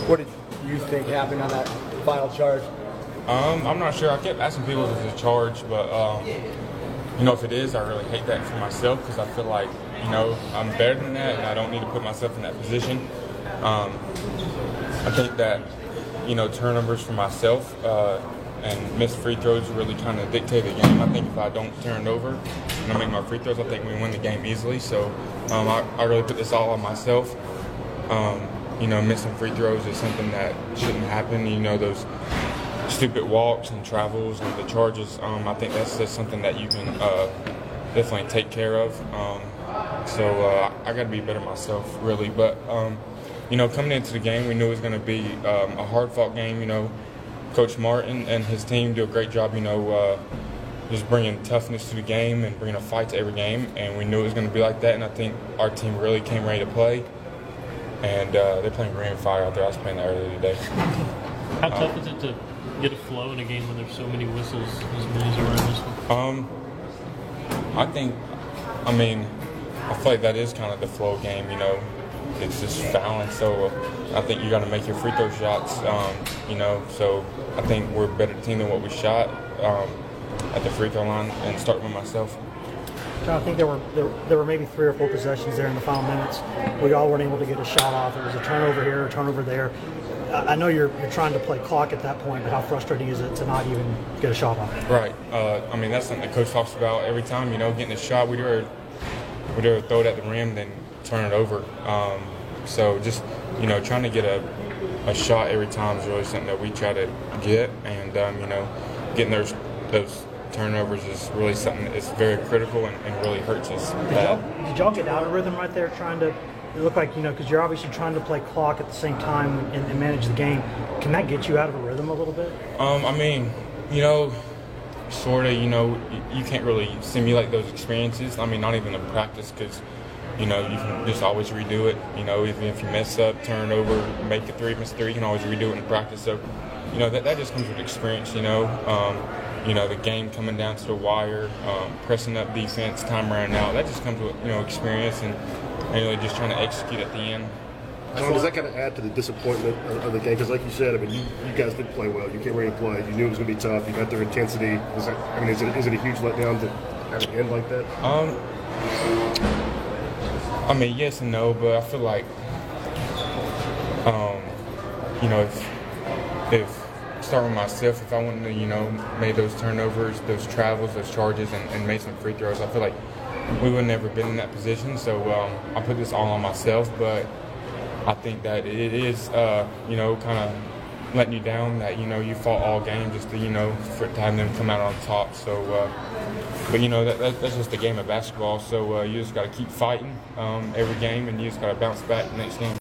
What did you think happened on that final charge? I'm not sure. I kept asking people if it's a charge, but if it is, I really hate that for myself because I feel like I'm better than that, and I don't need to put myself in that position. I think that turnovers for myself and missed free throws really kind of dictate the game. I think if I don't turn over and I make my free throws, I think we win the game easily. So I really put this all on myself. Missing free throws is something that shouldn't happen. Those stupid walks and travels and the charges, I think that's just something that you can definitely take care of. So I got to be better myself, really. But, coming into the game, we knew it was going to be a hard-fought game. Coach Martin and his team do a great job, just bringing toughness to the game and bringing a fight to every game. And we knew it was going to be like that, and I think our team really came ready to play. And they're playing green fire out there. I was playing that earlier today. How tough is it to get a flow in a game when there's so many whistles as many as around this one? I feel like that is kind of the flow game, It's just fouling, so I think you got to make your free throw shots, So I think we're a better team than what we shot at the free throw line, and start with myself. John, I think there were maybe 3 or 4 possessions there in the final minutes. We all weren't able to get a shot off. It was a turnover here, a turnover there. I know you're trying to play clock at that point, but how frustrating is it to not even get a shot off? Right. That's something the coach talks about every time. Getting a shot, we'd rather throw it at the rim than turn it over. So just trying to get a shot every time is really something that we try to get, and getting those turnovers is really something that's very critical and really hurts us. Did y'all get out of rhythm right there trying to? It looked like, because you're obviously trying to play clock at the same time and manage the game. Can that get you out of a rhythm a little bit? Sort of, you can't really simulate those experiences. Not even in practice because, you can just always redo it. Even if you mess up, turn over, make a 3, miss 3, you can always redo it in practice. So, that just comes with experience, the game coming down to the wire, pressing up defense, time running out. That just comes with, experience and really just trying to execute at the end. John, does that kind of add to the disappointment of the game? Because like you said, you guys did play well. You came ready to play. You knew it was going to be tough. You got their intensity. Is it a huge letdown to have it end like that? Yes and no, but I feel like, if starting with myself, if I wanted to, made those turnovers, those travels, those charges, and made some free throws, I feel like we would have never been in that position. So I put this all on myself, but I think that it is, kind of letting you down that, you fought all game just to, for time them come out on top. So, but, that's just the game of basketball. So you just got to keep fighting every game, and you just got to bounce back the next game.